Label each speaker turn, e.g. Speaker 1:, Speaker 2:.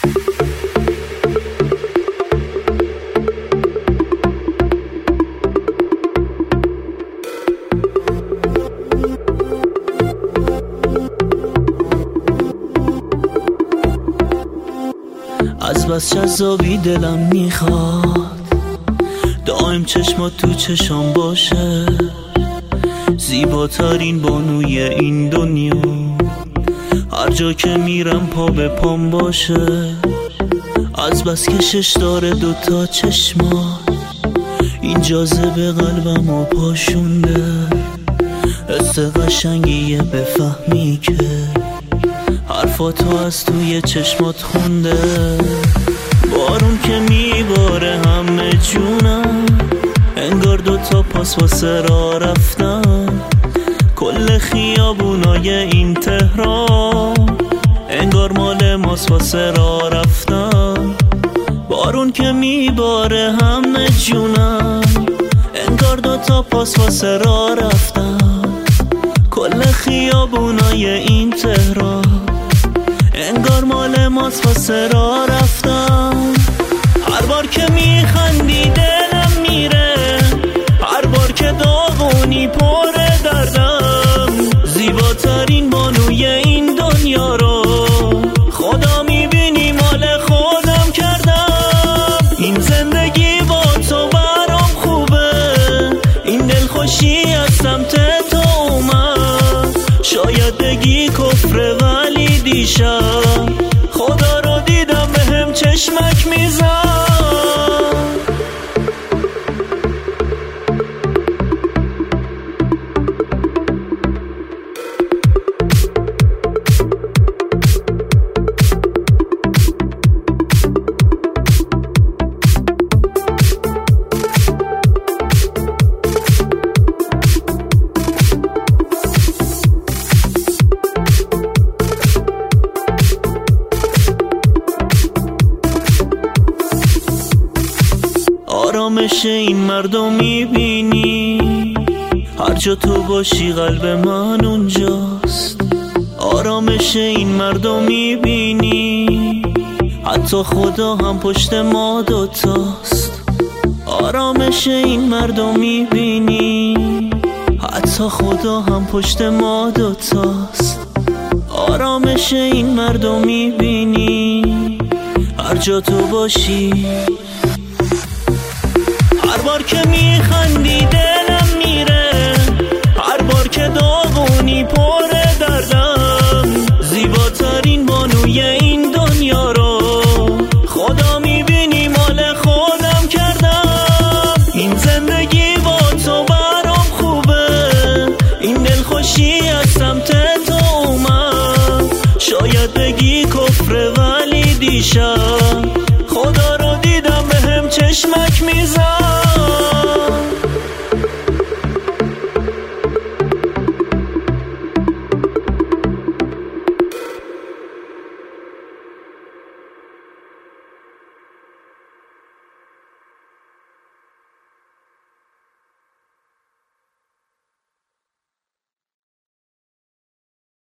Speaker 1: از بس جذابی دلم میخواد دائم چشمات تو چشام باشه، زیباترین بانوی این دنیا، هر جا که میرم پا به پام باشه. از بس کشش داره دوتا چشمات، این جاذبه قلبمو پاشونده، حس قشنگیه بفهمی که حرفاتو از توی چشمات خونده. بارون که میباره همه جونم، انگار دوتا پاس واسه راه رفتن، کل خیابونای این تهران انگار مال ماست واسه راه رفتن. بارون که میباره همه جونم، انگار دوتا پاس واسه راه رفتن، کل خیابونای این تهران انگار مال ماست واسه راه رفتن. هر بار که میخندی دلم میره، هر بار که داغونی پر دردم، زیباترین بانوی این دنیا رو خدا میبینی مال خودم کردم. این زندگی با تو برام خوبه، این دلخوشی از سمت تو اومد، شاید بگی کفره ولی دیشب خدا رو دیدم بهم چشمک میزن. آرامش این مردم میبینی، هر جا تو باشی قلب من اونجاست. آرامش این مردم میبینی، حتی خدا هم پشت ما دوتاست. آرامش این مردم میبینی، حتی خدا هم پشت ما دوتاست. آرامش این مردم میبینی، هر جا تو باشی. هر بار که میخندی